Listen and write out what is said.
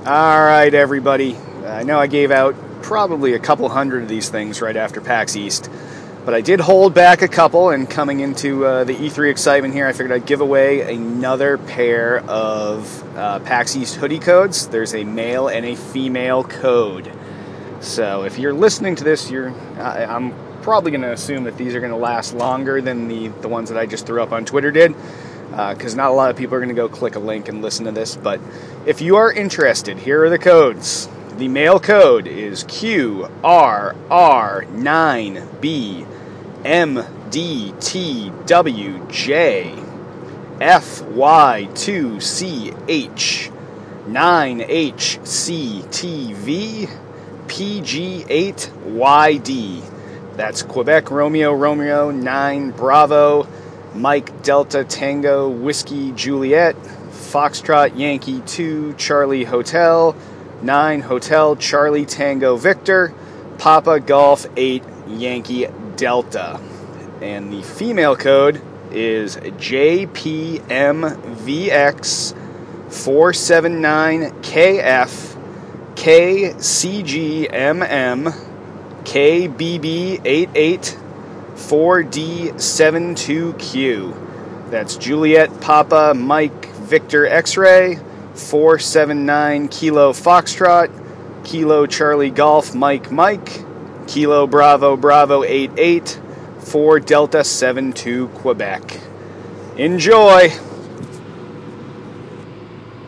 Alright, everybody. I know I gave out probably a couple hundred of these things right after PAX East, but I did hold back a couple, and coming into the E3 excitement here, I figured I'd give away another pair of PAX East hoodie codes. There's a male and a female code. So if you're listening to this, I'm probably going to assume that these are going to last longer than the ones that I just threw up on Twitter did, because not a lot of people are going to go click a link and listen to this. But if you are interested, here are the codes. The male code is QRR9B MDTWJ FY2CH 9HCTV PG8YD. That's Quebec Romeo Romeo 9 Bravo Mike Delta Tango Whiskey Juliet Foxtrot Yankee 2 Charlie Hotel 9 Hotel Charlie Tango Victor Papa Golf 8 Yankee Delta. And the female code is JPMVX 479KF KCGMM KBB88 4D72Q. That's Juliet Papa Mike Victor X-Ray 479 Kilo Foxtrot Kilo Charlie Golf Mike Kilo Bravo Bravo 88 4 Delta 72 Quebec. Enjoy!